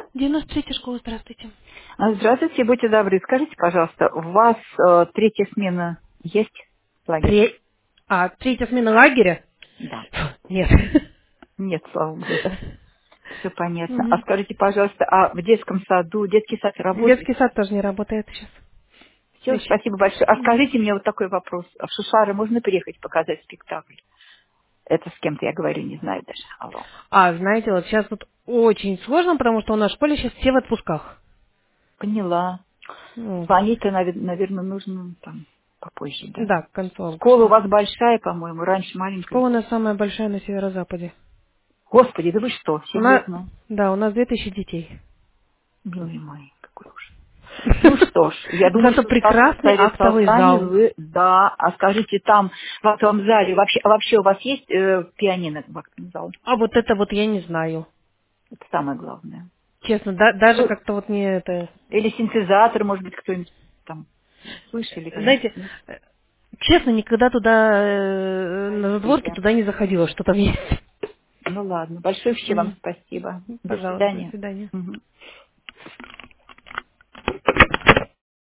93-я школа, здравствуйте. Здравствуйте, будьте добры. Скажите, пожалуйста, у вас третья смена есть в лагере? Третья смена лагеря? Да. Нет. Нет, слава богу. Все понятно. А Мгм. скажите, пожалуйста, а в детском саду детский сад работает? Детский сад тоже не работает сейчас. Все, Сейчас. спасибо большое. А скажите мне вот такой вопрос. А в Шушары можно приехать показать спектакль? Это с кем-то я говорю, не знаю даже. Алло. Знаете, вот сейчас вот очень сложно, потому что у нас в школе сейчас все в отпусках. Поняла. Вот. Звонить-то, наверное, нужно там попозже, да? Да, к концу Школа у августа. вас большая, по-моему, раньше маленькая. Школа у нас самая большая на северо-западе. Господи, да вы что, серьезно? У нас 2000 детей. Милые мои, какой ужас. Ну что ж, я думаю, Зато что в вашем прекрасный актовый советсоздании зал. вы, да, а скажите, там, в этом зале, вообще у вас есть пианино в актовом зале? А вот это вот я не знаю. Это самое главное. Честно, даже Ну, как-то вот не это... или синтезатор, может быть, кто-нибудь там слышали когда-нибудь? Знаете, Нет? честно, никогда туда, на задворке Видите? туда не заходила, что там есть. Ну ладно, большое вообще вам Мгм. спасибо. До Пожалуйста, до свидания. свидания. Мгм.